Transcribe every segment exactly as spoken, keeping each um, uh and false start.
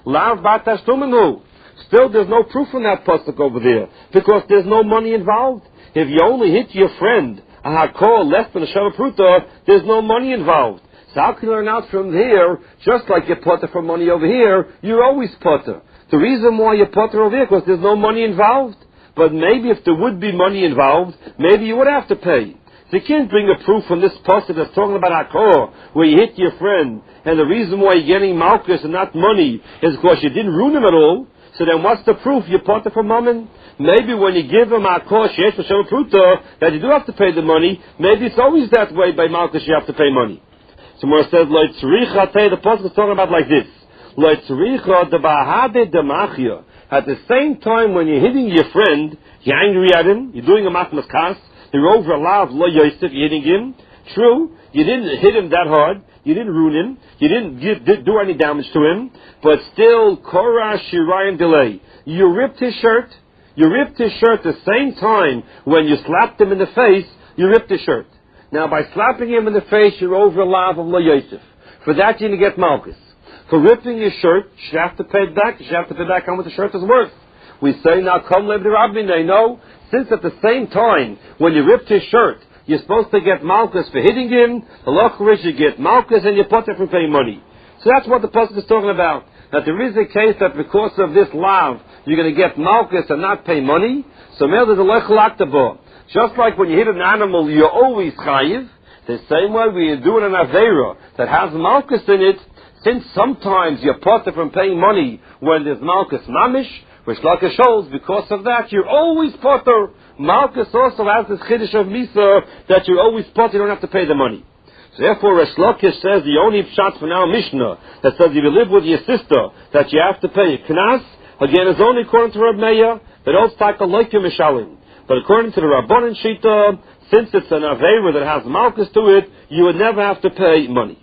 Lav bat tashlumin. Still, there's no proof in that pasuk over there because there's no money involved. If you only hit your friend a hakol less than a shava pruta, there's no money involved. So how can you learn out from here? Just like you potter for money over here, you're always potter. The reason why you potter over here because there's no money involved. But maybe if there would be money involved, maybe you would have to pay. So you can't bring a proof from this pasuk that's talking about hakol where you hit your friend, and the reason why you're getting malchus and not money is because you didn't ruin him at all. So then what's the proof? You potter for mammon? Maybe when you give him hakol sheyesh b'shem pruta that you do have to pay the money, maybe it's always that way by malchus you have to pay money. So Mor says, Lo tzricha tei, the pasuk is talking about like this. Lo tzricha de bahade de machia. At the same time when you're hitting your friend, you're angry at him, you're doing a matmas kas, you're over a lav lo yosef, you're hitting him. True, you didn't hit him that hard, you didn't ruin him, you didn't give, did do any damage to him, but still, korah shirayim delay. You ripped his shirt, you ripped his shirt the same time when you slapped him in the face, you ripped his shirt. Now by slapping him in the face, you're over a lav of lo yosef. For that you're going to get malchus. For ripping his shirt, you should have to pay it back, you should have to pay back how much the shirt is worth. We say now, come lev the rabbin, they know, since at the same time, when you ripped his shirt, you're supposed to get malchus for hitting him, the locharish you get malchus and you put it for paying money. So that's what the pasuk is talking about. That there is a case that because of this lav, you're going to get malchus and not pay money. So now there's a lechel aktaba. Just like when you hit an animal, you're always chayiv. The same way when you're doing an aveira that has malchus in it, since sometimes you're potter from paying money when there's malchus mamish, which like a shows, because of that, you're always potter. Malchus also has this chiddush of misa that you're always potter, you don't have to pay the money. So therefore, Resh Lakish says the only pshat for now Mishnah that says if you live with your sister that you have to pay a knas, again, is only according to Rab Meir, that also take a loike mishalim. But according to the Rabbanan Shita, since it's an aveira that has malchus to it, you would never have to pay money.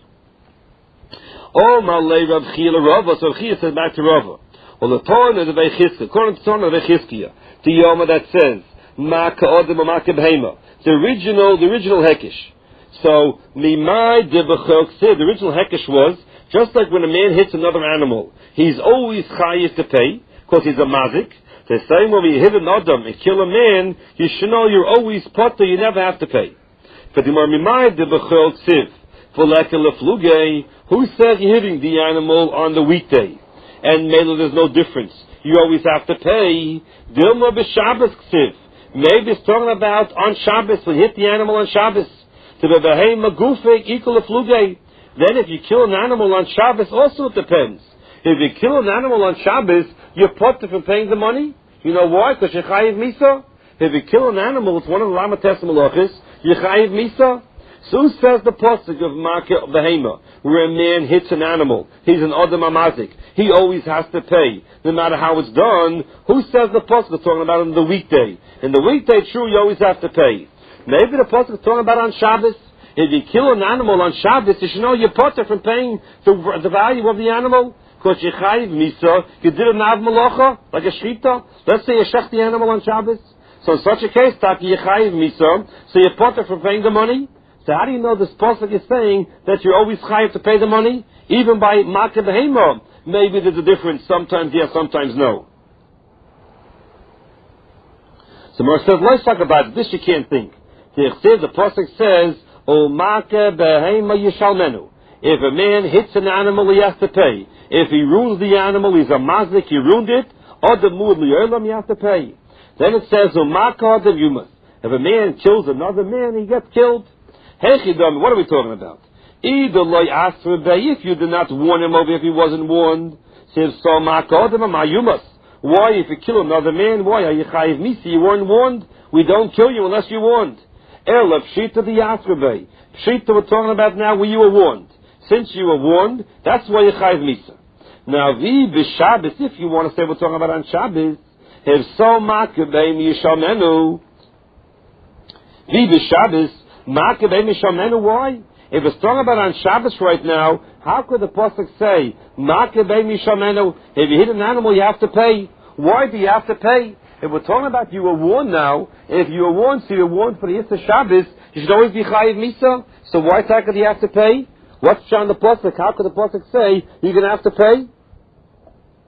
Oh, Malay Rab Chia Rava, so Chia says back to Rava. Well, the Torah is a Veichizkia, according to the Torah of Veichizkia, the Yoma that says, Ma ka'odim or ma kebhema, the original, the original Hekish. So, Mimai debachok said, the original Hekish was, just like when a man hits another animal, he's always chayiv to pay, because he's a mazik. The same when you hit an adam and kill a man, you should know you're always potter, you never have to pay. But the Mimai debachok siv, for like a lefluge, who says you're hitting the animal on the weekday? And maybe there's no difference. You always have to pay. Dilma b'Shabbos ksiv. Maybe it's talking about on Shabbos, when you hit the animal on Shabbos. To be behema gufek equal a fluge. Then if you kill an animal on Shabbos, also it depends. If you kill an animal on Shabbos, you're potter from paying the money. You know why? Because you're chayiv misa. If you kill an animal, it's one of the lamates malachis, you're chayiv misa. So says the pasuk of Makeh Behema, where a man hits an animal, he's an Adam Amazik, he always has to pay, no matter how it's done. Who says the pasuk is talking about on the weekday? In the weekday, true, you always have to pay. Maybe the pasuk is talking about on Shabbos. If you kill an animal on Shabbos, you should know you're potter from paying the, the value of the animal. Because you chayiv misa, you did a nav malacha, like a shchita. Let's say you shech the animal on Shabbos. So in such a case, taki you chayiv misa, so you're potter from paying the money. So how do you know this pasuk is saying that you're always chayiv to pay the money? Even by Makeh Behema, maybe there's a difference. Sometimes yes, sometimes no. So Mor says, let's talk about it. This you can't think. The pasuk says, O Makeh Behema Yishalmenu. If a man hits an animal, he has to pay. If he ruins the animal, he's a mazik, he ruined it. Or the mud li'olam, he has to pay. Then it says, O Makeh Adam Yumas. If a man kills another man, he gets killed. Hechidam, what are we talking about? Either loy asked for if you did not warn him over if he wasn't warned. Says so ma'akodim ma'yumas. Why, if you kill another man, why are you chayiv misi? You weren't warned. We don't kill you unless you're warned. Ela pshita the yasrabei. Pshita we're talking about now where you were warned. Since you were warned, that's why you chayiv misa. Now vi b'Shabbos, if you want to say we're talking about on Shabbos, if so makabei miyishamenu. Vi b'Shabbos. Makeh Mishamenu, why? If it's talking about on Shabbos right now, how could the pasuk say Makeh Mishamenu? If you hit an animal, you have to pay. Why do you have to pay? If we're talking about you were warned now, if you were warned, so you were warned for the Yitzhak Shabbos, you should always be chayiv misa. So why could you have to pay? What's on the pasuk? How could the pasuk say you're going to have to pay?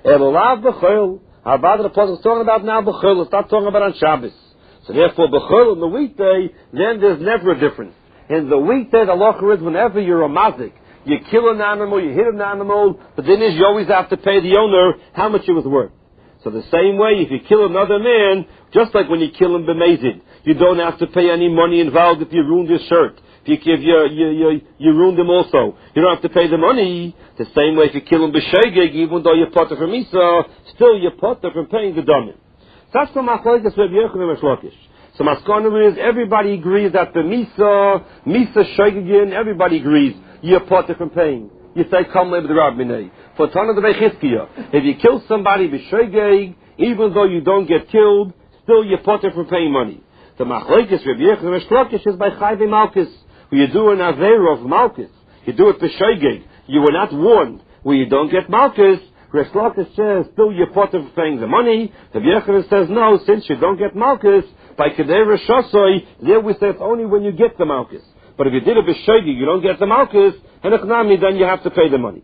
Elolav b'chol. Our Bada the Pasuk is talking about now b'chol. It's not talking about on Shabbos. So therefore, b'chol on the weekday, then there's never a difference. In the weekday, the halacha is whenever you're a mazik, you kill an animal, you hit an animal, but then is you always have to pay the owner how much it was worth. So the same way, if you kill another man, just like when you kill him b'mezid, you don't have to pay any money involved if you ruined his shirt. If you, if you, you, you, you ruined him also, you don't have to pay the money. The same way if you kill him b'shegeg, even though you're potter from Isa, still you're potter from paying the domim. That's the machlokes Reb Yochanan and Resh Lakish. So Maskana is everybody agrees that the Misa, Misa Shegegin, everybody agrees you're potter from paying. You say, come live with the Rabbi. For Tana the Bechizkiya, if you kill somebody b'shegeg, even though you don't get killed, still you're potter from paying money. The machlokes Reb Yochanan and Resh Lakish is by Chayve Malkus. Where you do an Aveira of Malkus, you do it b'shegeg, you were not warned, where you don't get Malkus, Resh Lakish says, still you're potter for paying the money. The Yochanan says, no, since you don't get Malkus, by Kedei Reshosoi, there we say it's only when you get the Malkus. But if you did it b'shegeg, you don't get the Malkus, and Echnami, then you have to pay the money.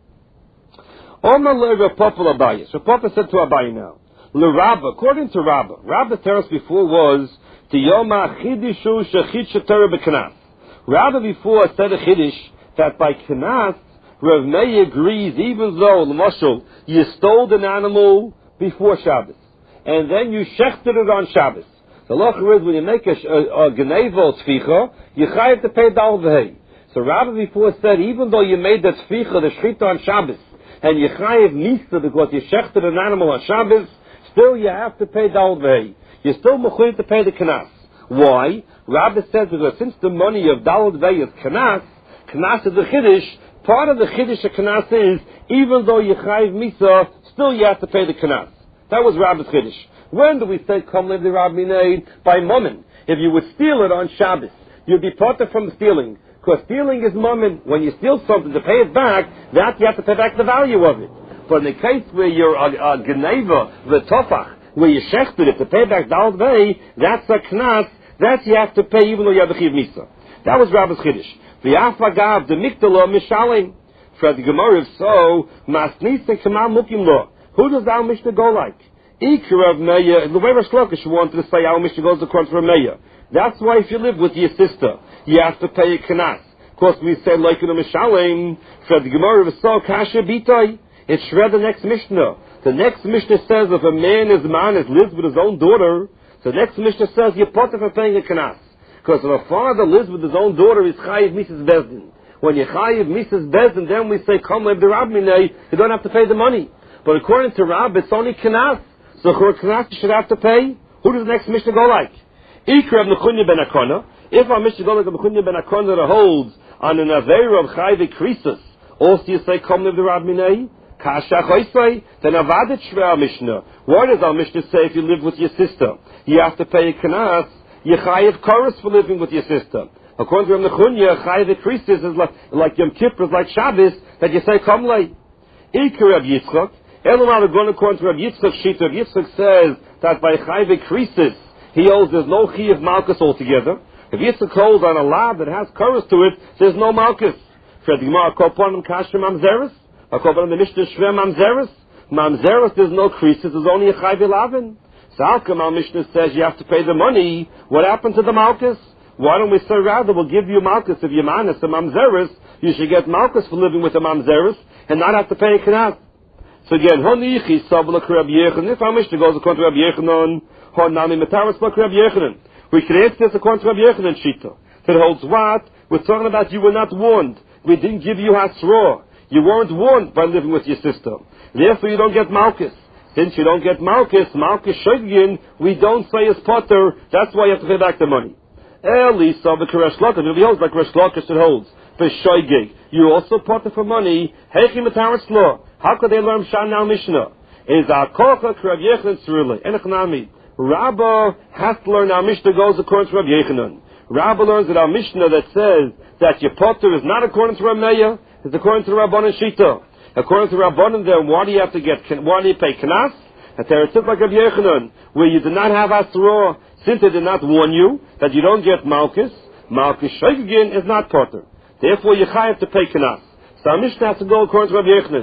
Omar le Papa Abaye. So Papa said to Abaye now, Le Rabba, according to Rabba, Rabba tells us before was, Tiyoma chidishu shechit shetara b'knas. Rabba before said a chiddush that by knas, Rav Meir agrees, even though, l'mashal, you stole an animal before Shabbos, and then you shechted it on Shabbos. The lacha is when you make a, a, a geneva tficha, you have to pay dal v'hei. So Rabbi before said, even though you made the tficha, the shechita on Shabbos, and you chayiv misa because you shechted an animal on Shabbos, still you have to pay dal v'hei. You're still mechuyev to pay the knas. Why? Rabbi says because since the money of dal v'hei is knas, knas is the chiddush. Part of the chiddush of knas is even though you chayiv misa, still you have to pay the knas. That was Rabbi's chiddush. When do we say, come live the Rabbi Minay? By moment. If you would steal it on Shabbos, you'd be parted from stealing. Because stealing is moment. When you steal something to pay it back, that you have to pay back the value of it. But in the case where you're a, a geneva, the tofach, where you shechted it to pay back dal v'hei, that's a knas, that you have to pay even though you have a chiv misa. That was Rabbi's chiddush. The afagav, the mikdala, mishalim. For the Gemara, if so, masnis and kamal mukim lo. Who does our Mishnah go like? Ikra of Meir, the way Resh Lakish wanted to say our Mishnah goes according to Meir. That's why if you live with your sister, you have to pay a knas. Of course, we say like in a Mishalim, for the Gemara of so kasha bitai. It's shred the next Mishnah. The next Mishnah says if a man is man is lives with his own daughter, the next Mishnah says you're potter for paying a knas. Because if a father lives with his own daughter, he's chayiv Missus Bezdin. When you chayiv Missus Bezdin, then we say come live the Rabbi Minay, you don't have to pay the money. But according to Rab, it's only knas. So for knas you should have to pay. Who does the next Mishnah go like? Ikra of Nechunya ben Akona. If our Mishnah goes like Nechunya ben Akona that holds on an Aveira of Chayve Krisus, also you say, come live the Rab Minay? Kasha Choisei? Then Avadet Shvei our Mishnah. What does our Mishnah say if you live with your sister? You have to pay a knas. You chayiv chorus for living with your sister. According to Rab Nechunya, Chayve Krisus is like, like Yom Kippur, is like Shabbos, that you say, come lay. Ikra of Yitzchak. Elamar going according to Rabbi Yitzchak Shita. Rabbi Yitzchak says that by Chayve Krisis, he holds there's no Chi of Malkus altogether. If Yitzchak holds on a lab that has chorus to it, there's no Malkus. For the Gemara, call upon him Kasha Mamzeris. I call upon the Mishnah Shveh Mamzeris. Mamzeris, there's no Krisis, there's only a Chayve Lavin. So how come our Mishnah says you have to pay the money? What happened to the Malkus? Why don't we say rather we'll give you Malkus if you're Manis, the Mamzeris, you should get Malkus for living with the Mamzeris and not have to pay a Knas. So again, Honichi Sabla Rabbi Yechanan. If our Mishnah goes according to Rabbi Yechanan, Honami Mataris Bak Rabbi Yechanan. We can answer this according to Rabbi Yechanan Shita. That holds what? We're talking about you were not warned. We didn't give you Hasra. You weren't warned by living with your sister. Therefore you don't get Malkus. Since you don't get Malkus, Malkus Shogin, we don't say as Potter, that's why you have to pay back the money. Eli Sabla Resh Lakish. If he holds like Resh Lakish it holds. For Shoygig. You also Potter for money. Hechi Mataris Law. How could they learn Shanal Mishnah? Is our Kocha Rabbi Yechanan Tzurule. Enechnami. Rabba has to learn our Mishnah goes according to Rabbi Yechanan. Rabba learns that our Mishnah that says that your potter is not according to Rameya, it's according to Rabbanan Shita. According to Rabbanan, then why do you have to get, why do you pay Knas? And there it's like Rabbi Yechanan, where you did not have Asra, since they did not warn you that you don't get Malkus, Malkus Shogin is not potter. Therefore you have to pay Knas. So our Mishnah has to go according to Rabbi Yechanan.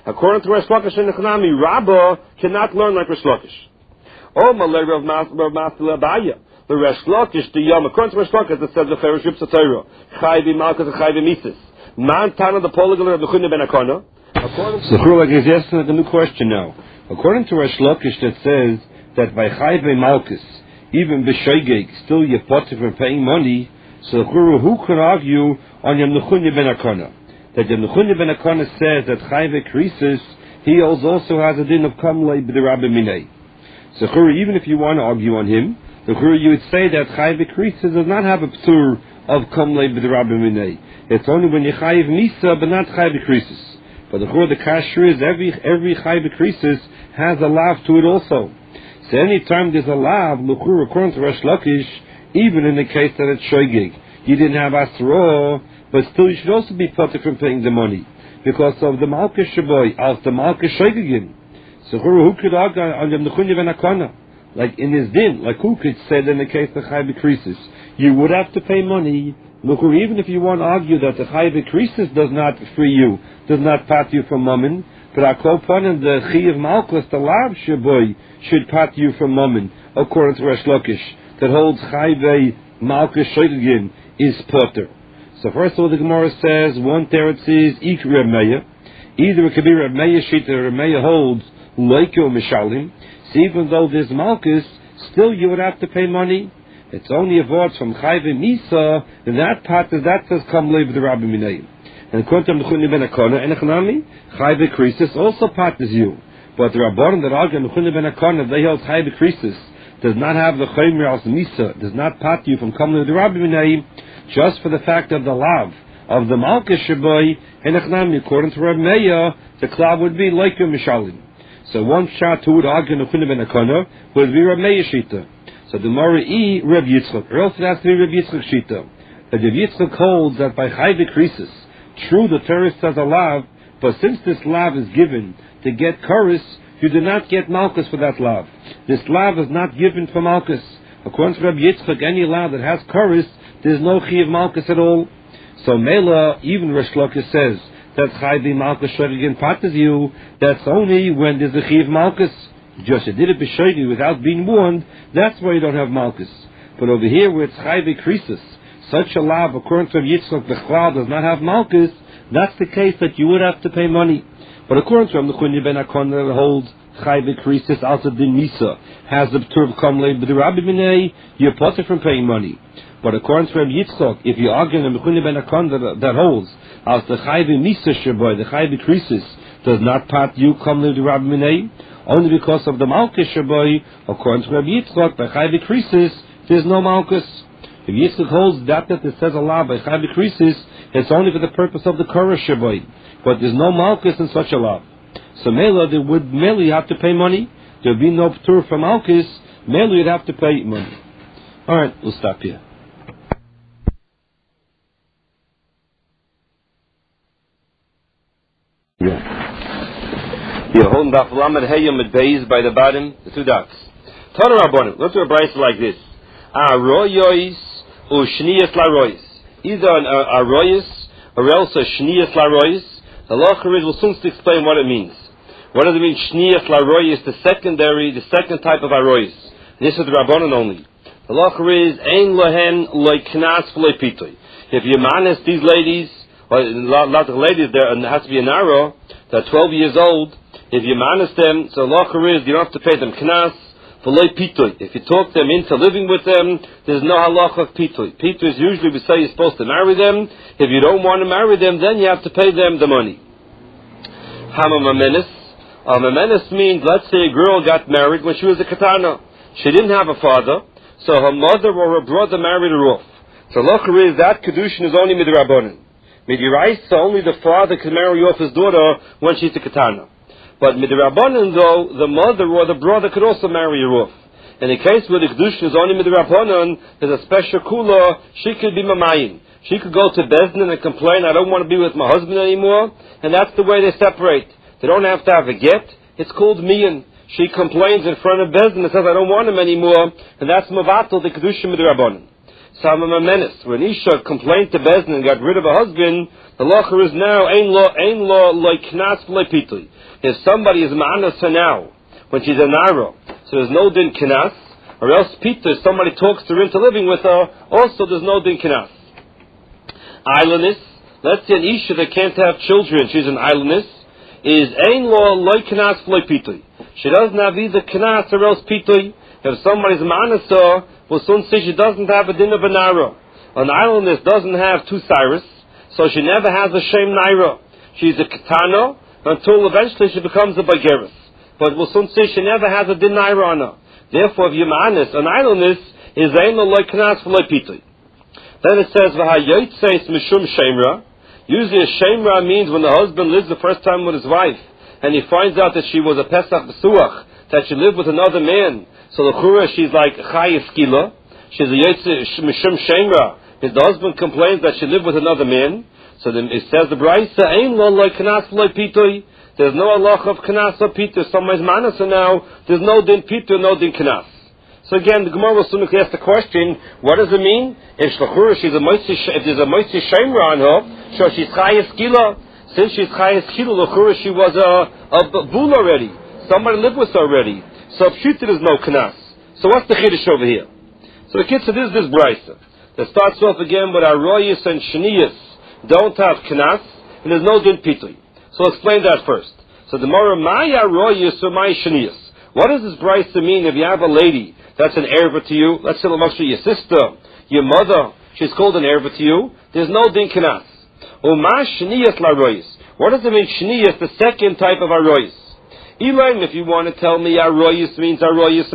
According to Resh Lakish and Echnami, Rabbah cannot learn like Resh Lakish. Oh, Malay Rav Master Abaya. The Resh Lakish, the Yom, according to Resh Lakish, it says the Pharaoh Ship Satira, Chayvi Malkas and Chayvi Mises. Man Tana, the polygon of the Chunya Ben Akona. So, like he's asking a new question now. According to Resh Lakish, that says that by Chayvi Malkas, even B'Shoigeg, still you're potter for paying money. So, who could argue on Yom Nechunya Ben Akona? That Yom Nechunya Ben Akona says that Chayve Krisis, he also has a din of Kamlei B'Derabbi Minei. So, even if you want to argue on him, the you would say that Chayve Krisis does not have a p'tur of Kamlei B'Derabbi Minei. It's only when you Chayiv Misa, but not Chayve Krisis. But the the kasher is every every Chayve Krisis has a lav to it also. So, any time there's a lav, according to Resh Lakish, even in the case that it's shoygig, you didn't have asro, but still you should also be potter from paying the money because of the malkesh shaboy, of the malkesh shoygigin. So who could argue on the nechunya ben akona? Like in his din, like who could say that in the case the chayv krisis, you would have to pay money. Look, even if you want to argue that the chayv krisis does not free you, does not pat you from mammon, but akopon the chiyav malchus, the lav shaboy, should pat you from mammon, according to Resh Lakish, that holds chayve malchus shoygigin is potter. So first of all, the Gemara says one teretz is ik Reb Meir. Either it could be Reb Meir shita, Reb Meir holds loiko mishalim. So even though there's malchus, still you would have to pay money. It's only a word from chayve misa, and that part is that says come leib the Rabbi Minei. And according to Nechunya ben Akona and Echnami, chayve krisis also part is you. But the Rabbanon that argue Nechunya ben Akona, they hold chayve krisis does not have the chaymer as misa, does not part you from coming to the Rabbi Minei, just for the fact of the lav of the malchus shaboy and Echnami. According to Reb Meir, the klav would be like your mishalim. So one shot who would argue Nechunya ben Akona would be Reb Meir shita. So the Mara E Reb Yitzchak, or else it has to be Reb Yitzchak shita. But Reb Yitzchak holds that by chayve krisis, true the Torah says a lav, but since this lav is given to get chorus, you do not get malchus for that lav. This lav is not given for malchus. According to Reb Yitzchak, any lav that has chorus, there's no chiyav malchus at all. So Mela, even Resh Lakish says that chayve malchus shoygigin patters you. That's only when there's a chiyav malchus. Just you did it b'shoygi without being warned. That's why you don't have malchus. But over here, where it's chayve krisis, such a lav, according to Reb Yitzchak, the cloud does not have malchus. That's the case that you would have to pay money. But according to Reb Nechunya ben Akona, that holds chayve krisis also din misa has the p'tur of kamlei b'derabbi minei, you're potter from paying money. But according to Reb Yitzchak, if you argue in Nechunya ben Akona that, that holds as the chayve misa shaboy, the chayve krisis does not part you kamlei b'derabbi minei, only because of the malchus shaboy, according to Reb Yitzchak, by chayve krisis there's no malchus. If Yitzchak holds that that it says Allah by chayve krisis, it's only for the purpose of the korah shaboy, but there's no malchus in such a law. So Mela, they would merely have to pay money. There would be no p'tur for malchus. Merely you'd have to pay money. All right, we'll stop here. Yeah. You're holding daf lamed heyam at beis by the bottom, the two dots. Tana Rabbanim. Let's do a brayso like this. Aroyos or shniyas laroyos. Either an aroyos or else a shniyas laroyos. The lacharid will soon explain what it means. What does it mean? Shniyas laroyos, the secondary, the second type of aroyos. This is the Rabbanon only. The lacharid is ein lohen loy knas v'loy pitoy. If you manis these ladies, or a lot of ladies there, and there has to be an arrow, they're twelve years old. If you manis them, so the lacharid, you don't have to pay them knas v'loy pitoy. If you talk them into living with them, there's no halacha of pitoy. Pitoy is usually we say you're supposed to marry them. If you don't want to marry them, then you have to pay them the money. Hama mamenis. A mamenis means, let's say a girl got married when she was a katana. She didn't have a father, so her mother or her brother married her off. So halacha is that kedushin is only midrabanan. Midirais, so only the father can marry off his daughter when she's a katana. But midrabanan though, the mother or the brother could also marry her off. In the case where the kedushin is only midrabanan, there's a special kula, she could be mamayim. She could go to Bezdin and complain, I don't want to be with my husband anymore, and that's the way they separate. They don't have to have a get. It's called miyan. She complains in front of Bezdin and says, I don't want him anymore, and that's mavatal, the kedushin midrabanan. Samama menace. When Isha complained to Bezdin and got rid of her husband, the lacher is now ain law ain law like knas like pitui. If somebody is ma'anas her now, when she's a nara, so there's no din knas, or else pitui, somebody talks to her into living with her, also there's no din knas. Islandess, let's say an Isha that can't have children, she's an islandess, is ain law like knas like pitui. She doesn't have either knas or else pitui. If somebody's ma'anas her, well, soon say she doesn't have a din of a nara. An islandess doesn't have two cyrus, so she never has a shem naira. She's a katana until eventually she becomes a bageris. But we'll soon say she never has a din naira on her. Therefore, if you're ma'anis, an islandess is ain loy knas v'loy pitui. Then it says v'hayoytzeis mishum shemra. Usually a shemra means when the husband lives the first time with his wife, and he finds out that she was a pesach besuach, that she lived with another man. So the chura, she's like chayis skila. She's a yoytzeis mishum shemra. If the husband complains that she lived with another man, so then it says the brayso ain lo like knas v'loy pitui. There's no halach of knas or pitui. Somebody's manasa now. There's no din pitui, no din knas. So again, the Gemara will soon ask the question: what does it mean if shlachura she's a moitzi, if there's a moitzi shemra on her, so she's chayis skila. Since she's chayis skila, lachura she was a a bull already. Somebody lived with her already. So pshuta there's no knas. So what's the chiddush over here? So the kid said this is this brayso that starts off again with aroyis and shniyas don't have knas and there's no din pitui. So I'll explain that first. So the Gemara, my aroyis or my shniyas. What does this brayso mean if you have a lady that's an erva to you? Let's say your sister, your mother, she's called an erva to you. There's no din knas. Uma shniyas laroyis. What does it mean shniyas? The second type of aroyis. Elaine, if you want to tell me aroyis means aroyis